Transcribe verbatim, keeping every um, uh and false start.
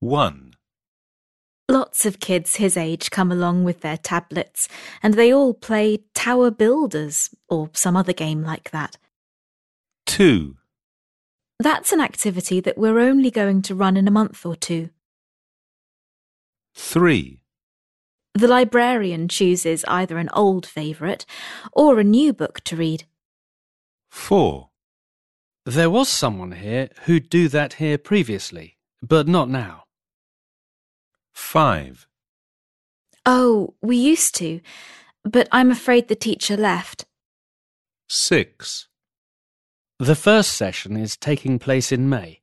one. Lots of kids his age come along with their tablets, and they all play Tower Builders or some other game like that. two. That's an activity that we're only going to run in a month or two. three. The librarian chooses either an old favourite or a new book to read. four. There was someone here who'd do that here previously, but not now. five. Oh, we used to, but I'm afraid the teacher left. six. The first session is taking place in May.